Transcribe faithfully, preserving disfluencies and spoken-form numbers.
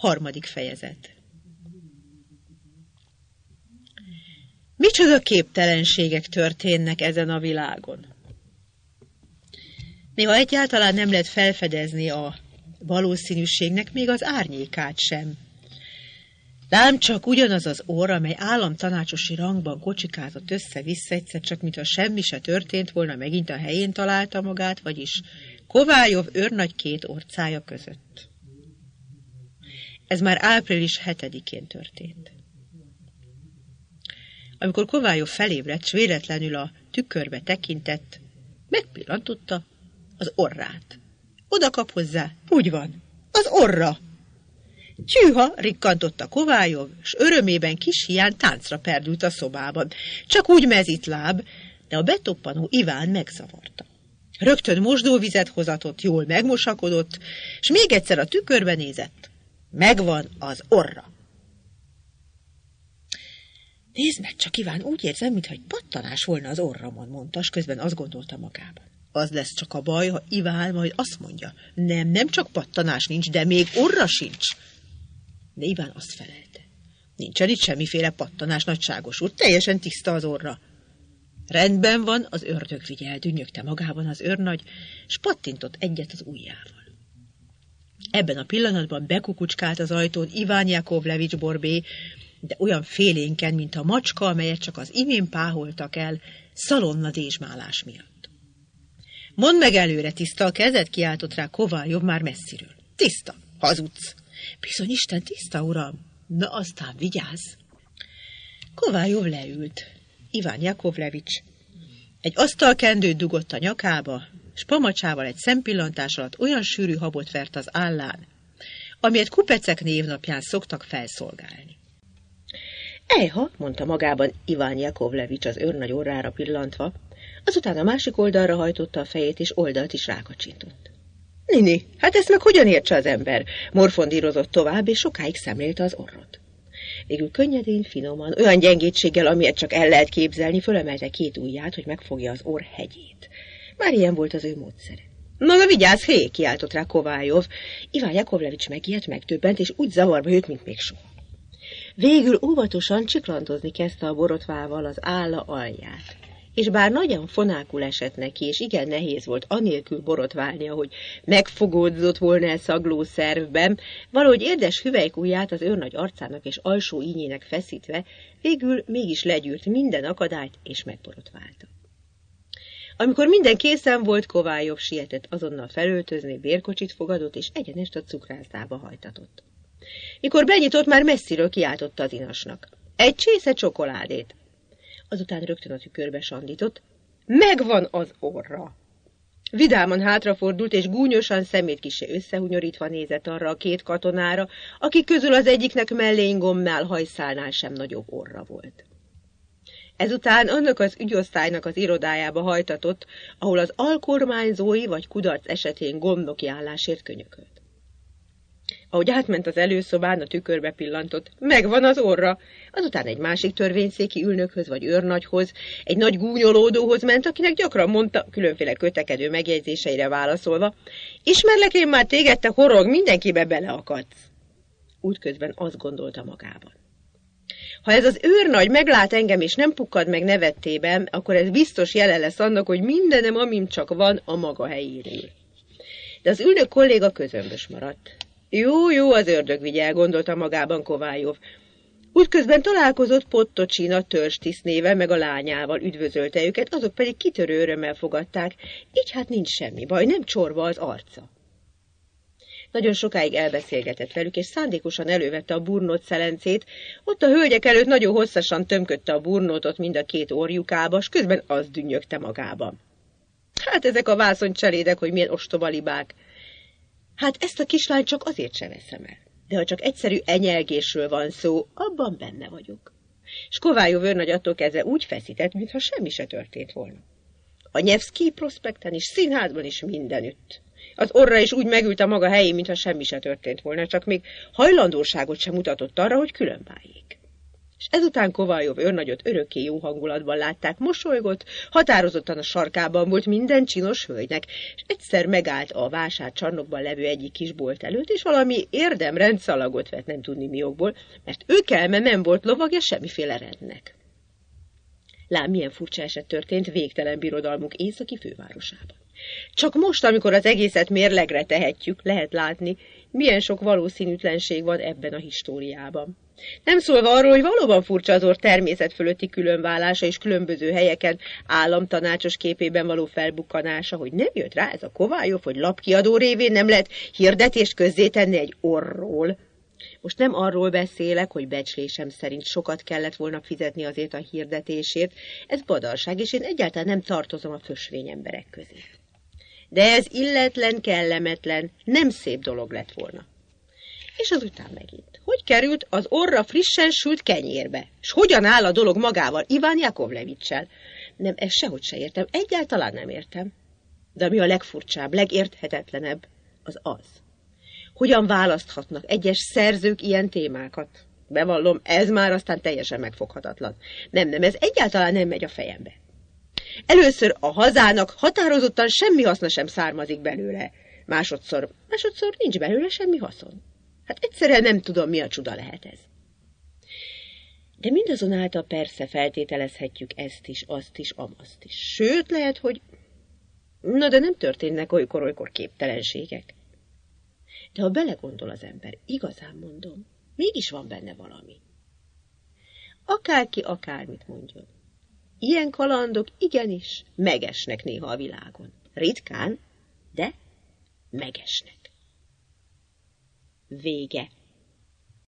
Harmadik fejezet. Micsoda képtelenségek történnek ezen a világon. Még ha egyáltalán nem lehet felfedezni a valószínűségnek még az árnyékát sem. Lám csak ugyanaz az orr, amely államtanácsosi rangban kocsikázott össze-vissza, egyszer csak, mintha semmi se történt volna, megint a helyén találta magát, vagyis Kovályov őrnagy két orcája között. Ez már április hetedikén történt. Amikor Kovályov felébredt, s véletlenül a tükörbe tekintett, megpillantotta az orrát. Oda kap hozzá, úgy van, az orra! Tyűha, rikkantotta Kovályov, s örömében kis hián táncra perdült a szobában. Csak úgy mezitláb, de a betoppanó Iván megzavarta. Rögtön mosdóvizet hozatott, jól megmosakodott, s még egyszer a tükörbe nézett. Megvan az orra. Nézd meg csak, Iván, úgy érzem, mintha egy pattanás volna az orramon, mondta, s közben azt gondolta magában. Az lesz csak a baj, ha Iván majd azt mondja. Nem, nem csak pattanás nincs, de még orra sincs. De Iván azt felelte. Nincsen itt semmiféle pattanás, nagyságos úr, teljesen tiszta az orra. Rendben van, az ördög vigyel, dünnyögte magában az őrnagy, s pattintott egyet az ujjával. Ebben a pillanatban bekukucskált az ajtón Iván Jakovlevics Borbé, de olyan félénken, mint a macska, amelyet csak az imént páholtak el, szalonna dézsmálás miatt. Mondd meg előre, tiszta a kezed, kiáltott rá Kovályov már messziről. Tiszta, hazudsz. Bizony Isten tiszta, uram. Na aztán vigyázz. Kovályov leült. Iván Jakovlevics egy asztalkendőt dugott a nyakába, s pamacsával egy szempillantás alatt olyan sűrű habot vert az állán, amilyet kupecek névnapján szoktak felszolgálni. Ejha, mondta magában Iván Jakovlevics az őrnagy orrára pillantva, azután a másik oldalra hajtotta a fejét, és oldalt is rákacsintott. Nini, hát ezt meg hogyan értse az ember? Morfondírozott tovább, és sokáig szemlélte az orrot. Végül könnyedén, finoman, olyan gyengétséggel, amilyet csak el lehet képzelni, fölemelte két ujját, hogy megfogja az orr hegyét. Már ilyen volt az ő módszere. Maga vigyázz, hé, kiáltott rá Kovályov. Iván Jakovlevics megijedt, megdöbbent, és úgy zavarba jött, mint még soha. Végül óvatosan csiklantozni kezdte a borotvával az álla alját. És bár nagyon fonákul esett neki, és igen nehéz volt anélkül borotválnia, hogy megfogódzott volna el szagló szervben, valahogy érdes hüvelykujját az őrnagy arcának és alsó ínyének feszítve, végül mégis legyűrt minden akadályt, és megborotválta. Amikor minden készen volt, Kovályov sietett azonnal felöltözni, bérkocsit fogadott, és egyenest a cukrászdába hajtatott. Mikor benyitott, már messziről kiáltotta az inasnak. Egy csésze csokoládét! Azután rögtön a tükörbe sandított. Megvan az orra! Vidáman hátrafordult, és gúnyosan szemét kissé összehunyorítva nézett arra a két katonára, akik közül az egyiknek mellénygombnál, hajszálnál sem nagyobb orra volt. Ezután annak az ügyosztálynak az irodájába hajtatott, ahol az alkormányzói vagy kudarc esetén gondnoki állásért könyökölt. Ahogy átment az előszobán, a tükörbe pillantott, megvan az orra. Azután egy másik törvényszéki ülnökhöz vagy őrnagyhoz, egy nagy gúnyolódóhoz ment, akinek gyakran mondta, különféle kötekedő megjegyzéseire válaszolva, ismerlek én már téged, te horog, mindenkibe beleakadsz. Útközben azt gondolta magában. Ha ez az őrnagy meglát engem, és nem pukkad meg nevettében, akkor ez biztos jele lesz annak, hogy mindenem, amim csak van, a maga helyéről. De az ülnök kolléga közömbös maradt. Jó, jó, az ördög vigyel, gondolta magában Kovályov. Útközben találkozott Pottocsina törzstiszt néve meg a lányával, üdvözölte őket, azok pedig kitörő örömmel fogadták, így hát nincs semmi baj, nem csorba az arca. Nagyon sokáig elbeszélgetett velük, és szándékosan elővette a burnót szelencét, ott a hölgyek előtt nagyon hosszasan tömködte a burnótot mind a két orjukába, s közben az dünnyögte magában. Hát ezek a vászonycselédek, hogy milyen ostobalibák. Hát ezt a kislányt csak azért se veszem el. De ha csak egyszerű enyelgésről van szó, abban benne vagyok. S Kovályov őrnagy attól kezdve úgy feszített, mintha semmi se történt volna. A Nyevszkij prospekten is, színházban is mindenütt. Az orra is úgy megült a maga helyén, mintha semmi se történt volna, csak még hajlandóságot sem mutatott arra, hogy különváljék. És ezután Kovaljov őrnagyot örökké jó hangulatban látták, mosolygott, határozottan a sarkában volt minden csinos hölgynek, és egyszer megállt a vásárcsarnokban levő egyik kis bolt előtt, és valami érdemrend szalagot vett, nem tudni mi okból, mert ő kelme nem volt lovagja semmiféle rendnek. Lám, milyen furcsa eset történt végtelen birodalmuk északi fővárosában. Csak most, amikor az egészet mérlegre tehetjük, lehet látni, milyen sok valószínűtlenség van ebben a históriában. Nem szólva arról, hogy valóban furcsa az orr természet fölötti különválása és különböző helyeken államtanácsos képében való felbukkanása, hogy nem jött rá ez a Kovaljov, hogy lapkiadó révén nem lehet hirdetést közzétenni egy orrról. Most nem arról beszélek, hogy becslésem szerint sokat kellett volna fizetni azért a hirdetésért, ez badarság, és én egyáltalán nem tartozom a fösvény emberek közé. De ez illetlen, kellemetlen, nem szép dolog lett volna. És azután megint. Hogy került az orra frissen sült kenyérbe? És hogyan áll a dolog magával, Iván Jakovlevicsel? Nem, ezt sehogy se értem, egyáltalán nem értem. De ami a legfurcsább, legérthetetlenebb, az az. Hogyan választhatnak egyes szerzők ilyen témákat? Bevallom, ez már aztán teljesen megfoghatatlan. Nem, nem, ez egyáltalán nem megy a fejembe. Először a hazának határozottan semmi haszna sem származik belőle. Másodszor, másodszor nincs belőle semmi haszon. Hát egyszerűen nem tudom, mi a csuda lehet ez. De mindazonáltal persze feltételezhetjük ezt is, azt is, amazt is. Sőt, lehet, hogy... Na, de nem történnek olykor-olykor képtelenségek. De ha belegondol az ember, igazán mondom, mégis van benne valami. Akárki akármit mondjon. Ilyen kalandok igenis megesnek néha a világon. Ritkán, de megesnek. Vége.